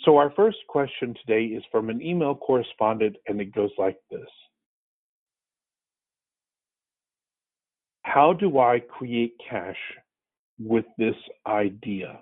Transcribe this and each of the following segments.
So our first question today is from an email correspondent, and it goes like this. How do I create cash with this idea?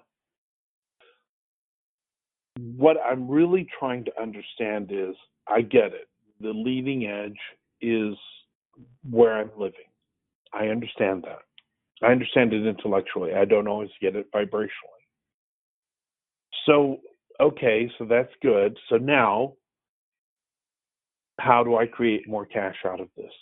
What I'm really trying to understand is, I get it. The leading edge is where I'm living. I understand that. I understand it intellectually. I don't always get it vibrationally. So, okay, so that's good. So now, how do I create more cash out of this?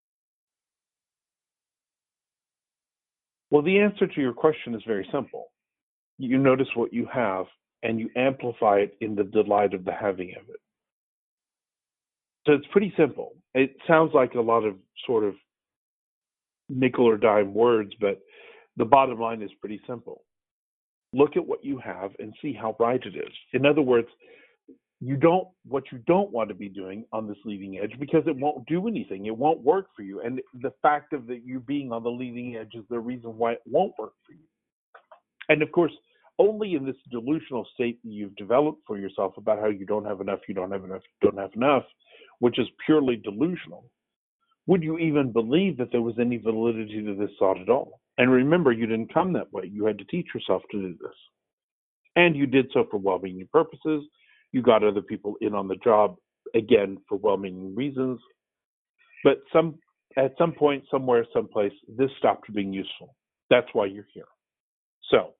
Well, the answer to your question is very simple. You notice what you have and you amplify it in the delight of the having of it. So it's pretty simple. It sounds like a lot of sort of nickel or dime words, but the bottom line is pretty simple. Look at what you have and see how right it is. In other words, what you don't want to be doing on this leading edge, because it won't do anything. It won't work for you. And the fact of that you being on the leading edge is the reason why it won't work for you. And of course, only in this delusional state that you've developed for yourself about how you don't have enough, you don't have enough, you don't have enough, which is purely delusional, would you even believe that there was any validity to this thought at all? And remember, you didn't come that way. You had to teach yourself to do this. And you did so for well-meaning purposes. You got other people in on the job, again, for well-meaning reasons. But at some point, somewhere, someplace, this stopped being useful. That's why you're here. So,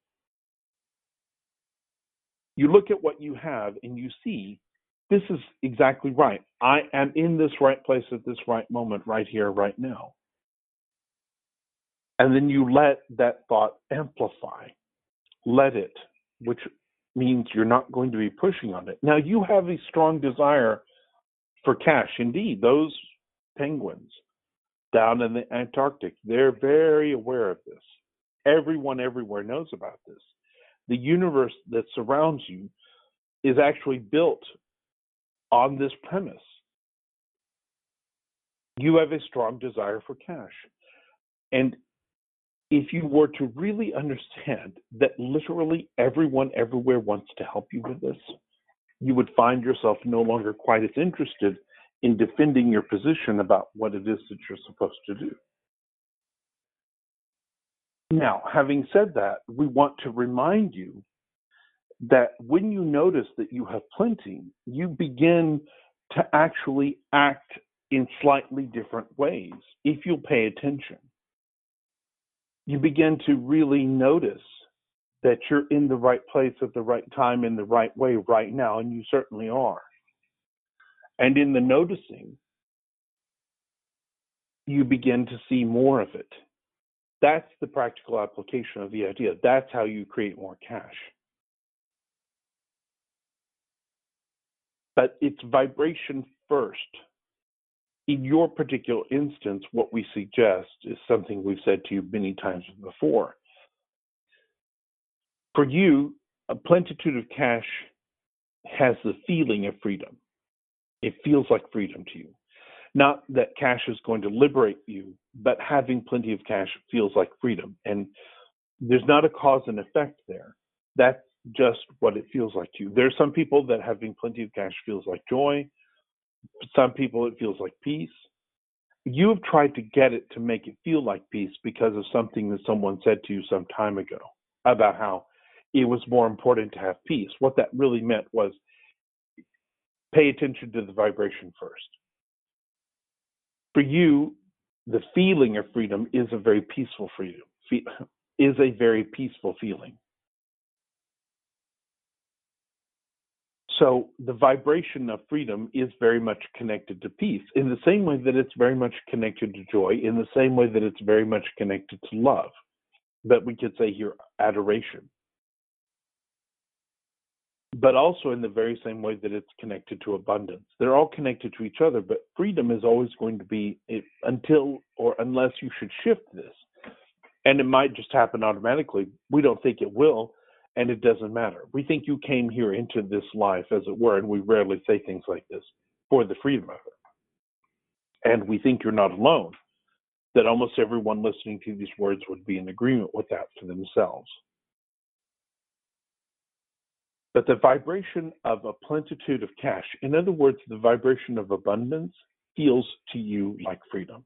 you look at what you have and you see, this is exactly right. I am in this right place at this right moment, right here, right now. And then you let that thought amplify. Let it, which means you're not going to be pushing on it. Now, you have a strong desire for cash. Indeed, those penguins down in the Antarctic, they're very aware of this. Everyone everywhere knows about this. The universe that surrounds you is actually built on this premise. You have a strong desire for cash. And if you were to really understand that literally everyone everywhere wants to help you with this, you would find yourself no longer quite as interested in defending your position about what it is that you're supposed to do. Now, having said that, we want to remind you that when you notice that you have plenty, you begin to actually act in slightly different ways if you'll pay attention. You begin to really notice that you're in the right place at the right time in the right way right now, and you certainly are. And in the noticing, you begin to see more of it. That's the practical application of the idea. That's how you create more cash. But it's vibration first. In your particular instance, what we suggest is something we've said to you many times before. For you, a plentitude of cash has the feeling of freedom. It feels like freedom to you. Not that cash is going to liberate you, but having plenty of cash feels like freedom. And there's not a cause and effect there. That's just what it feels like to you. There are some people that having plenty of cash feels like joy. Some people it feels like peace. You have tried to get it to make it feel like peace because of something that someone said to you some time ago about how it was more important to have peace. What that really meant was pay attention to the vibration first. For you, the feeling of freedom is a very peaceful freedom, is a very peaceful feeling. So the vibration of freedom is very much connected to peace, in the same way that it's very much connected to joy, in the same way that it's very much connected to love. But we could say here, adoration. But also in the very same way that it's connected to abundance. They're all connected to each other, but freedom is always going to be, until or unless you should shift this. And it might just happen automatically. We don't think it will. And it doesn't matter. We think you came here into this life, as it were, and we rarely say things like this, for the freedom of it. And we think you're not alone, that almost everyone listening to these words would be in agreement with that for themselves. But the vibration of a plentitude of cash, in other words, the vibration of abundance, feels to you like freedom.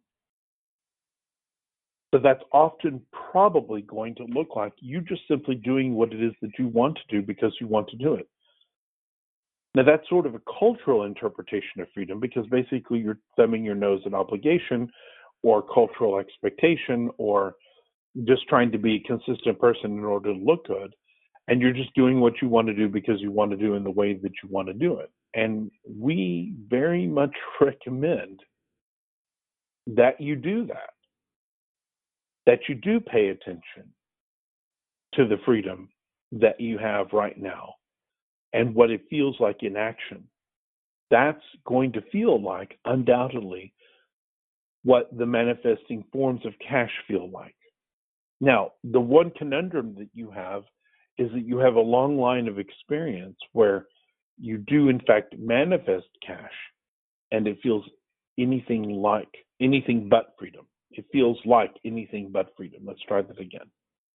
So that's often probably going to look like you just simply doing what it is that you want to do because you want to do it. Now, that's sort of a cultural interpretation of freedom because basically you're thumbing your nose at obligation or cultural expectation or just trying to be a consistent person in order to look good. And you're just doing what you want to do because you want to do in the way that you want to do it. And we very much recommend that you do that you do pay attention to the freedom that you have right now and what it feels like in action. That's going to feel like, undoubtedly, what the manifesting forms of cash feel like. Now, the one conundrum that you have is that you have a long line of experience where you do, in fact, manifest cash, and it feels anything but freedom. It feels like anything but freedom. Let's try that again.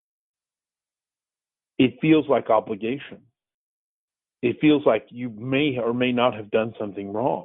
It feels like obligation. It feels like you may or may not have done something wrong.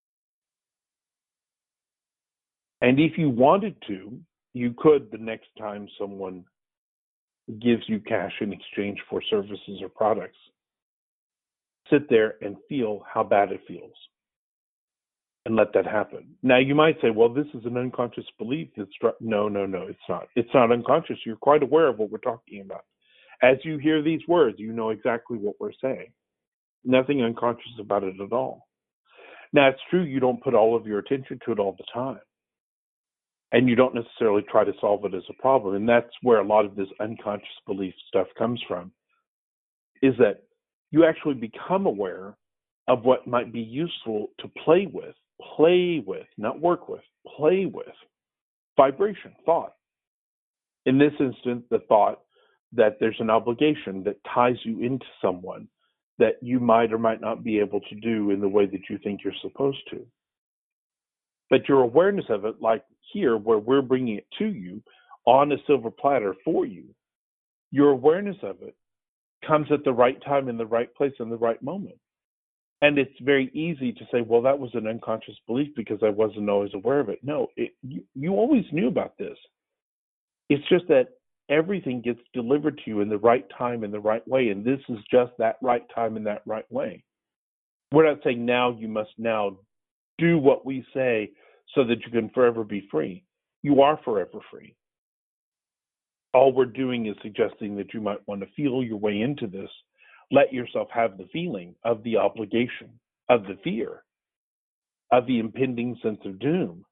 And if you wanted to, you could, the next time someone gives you cash in exchange for services or products, sit there and feel how bad it feels and let that happen. Now, you might say, well, this is an unconscious belief. No, it's not. It's not unconscious. You're quite aware of what we're talking about. As you hear these words, you know exactly what we're saying. Nothing unconscious about it at all. Now, it's true you don't put all of your attention to it all the time. And you don't necessarily try to solve it as a problem. And that's where a lot of this unconscious belief stuff comes from, is that you actually become aware of what might be useful to play with, not work with, play with. Vibration, thought. In this instance, the thought that there's an obligation that ties you into someone that you might or might not be able to do in the way that you think you're supposed to. But your awareness of it, like here, where we're bringing it to you on a silver platter for you, your awareness of it comes at the right time, in the right place, in the right moment. And it's very easy to say, well, that was an unconscious belief because I wasn't always aware of it. No, you always knew about this. It's just that everything gets delivered to you in the right time, in the right way. And this is just that right time in that right way. We're not saying now you must now do what we say so that you can forever be free. You are forever free. All we're doing is suggesting that you might want to feel your way into this. Let yourself have the feeling of the obligation, of the fear, of the impending sense of doom,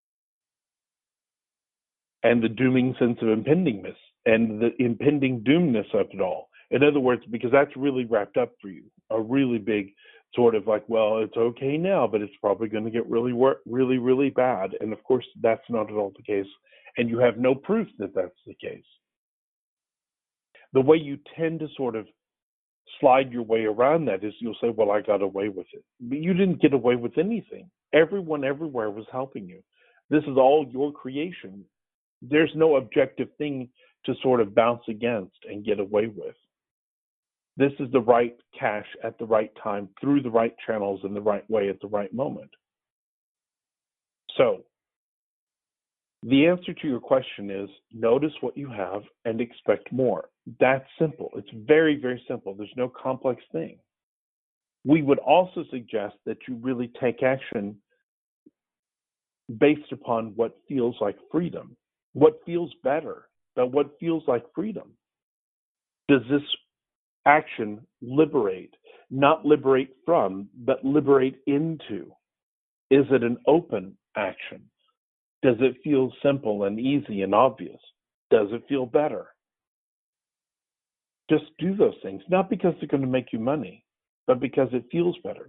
and the dooming sense of impendingness, and the impending doomness of it all. In other words, because that's really wrapped up for you, a really big sort of like, well, it's okay now, but it's probably going to get really bad. And of course, that's not at all the case. And you have no proof that that's the case. The way you tend to sort of slide your way around that is you'll say, well, I got away with it. But you didn't get away with anything. Everyone everywhere was helping you. This is all your creation. There's no objective thing to sort of bounce against and get away with. This is the right cash at the right time, through the right channels, in the right way, at the right moment. So, the answer to your question is notice what you have and expect more. That's simple. It's very, very simple. There's no complex thing. We would also suggest that you really take action based upon what feels like freedom, what feels better, but what feels like freedom. Does this action liberate, not liberate from, but liberate into? Is it an open action? Does it feel simple and easy and obvious? Does it feel better? Just do those things, not because they're going to make you money, but because it feels better.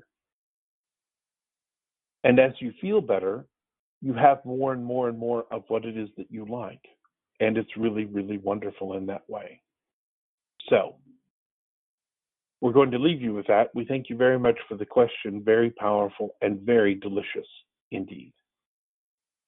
And as you feel better, you have more and more and more of what it is that you like. And it's really, really wonderful in that way. So, we're going to leave you with that. We thank you very much for the question. Very powerful and very delicious indeed.